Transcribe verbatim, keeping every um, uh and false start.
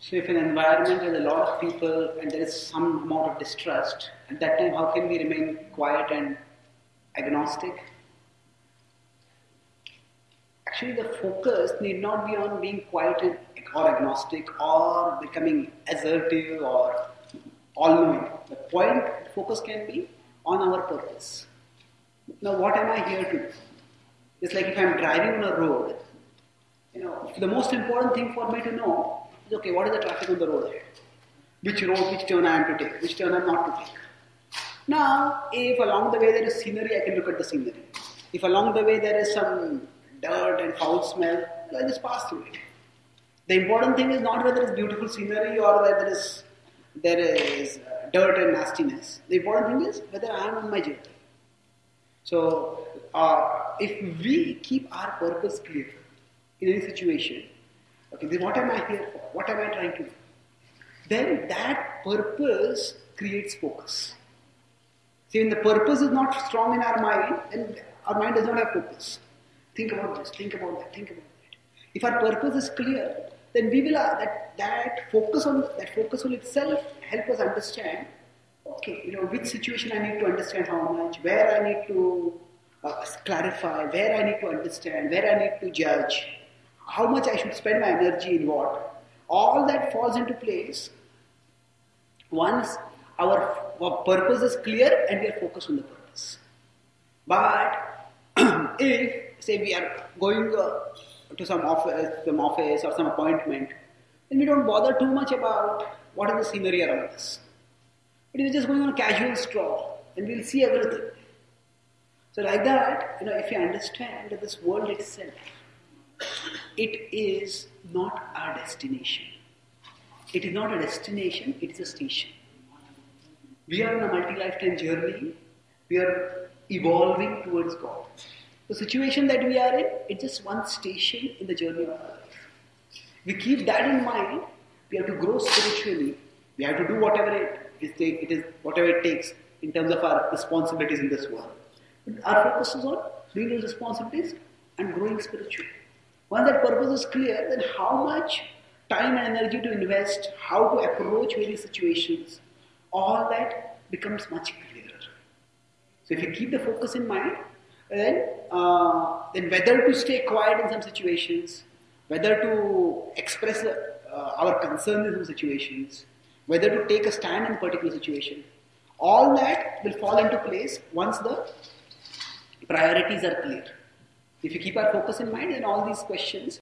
So if an environment has a lot of people and there is some amount of distrust, at that time how can we remain quiet and agnostic? Actually, the focus need not be on being quiet and, or agnostic or becoming assertive or all-knowing. The point focus can be on our purpose. Now, what am I here to do? It's like if I'm driving on a road, you know, the most important thing for me to know is, okay, what is the traffic on the road ahead? Which road, which turn I am to take, which turn I am not to take. Now, if along the way there is scenery, I can look at the scenery. If along the way there is some dirt and foul smell, I just pass through it. The important thing is not whether it's beautiful scenery or whether there is, there is uh, dirt and nastiness. The important thing is whether I am on my journey. So, uh, if we keep our purpose clear in any situation, okay, then what am I here for? What am I trying to do? Then that purpose creates focus. See, when the purpose is not strong in our mind, then our mind does not have focus. Think about this, think about that, think about that. If our purpose is clear, then we will uh, that that focus on that focus will itself help us understand. Okay, you know, which situation I need to understand how much, where I need to uh, clarify, where I need to understand, where I need to judge, how much I should spend my energy in what. All that falls into place once our, our purpose is clear and we are focused on the purpose. But if, say, we are going uh, to some office, some office or some appointment, then we don't bother too much about what is the scenery around us. But if we're just going on a casual stroll, then we'll see everything. So like that, you know, if you understand that this world itself, it is not our destination. It is not a destination, it is a station. We are on a multi-lifetime journey. We are evolving towards God. The situation that we are in, it's just one station in the journey of our life. We keep that in mind. We have to grow spiritually. We have to do whatever it is, it is whatever it takes in terms of our responsibilities in this world. But our focus is on doing those responsibilities and growing spiritually. Once that purpose is clear, then how much time and energy to invest, how to approach various situations, all that becomes much clearer. So if you keep the focus in mind, then, uh, then whether to stay quiet in some situations, whether to express uh, our concerns in some situations, whether to take a stand in a particular situation, all that will fall into place once the priorities are clear. If you keep our focus in mind, then all these questions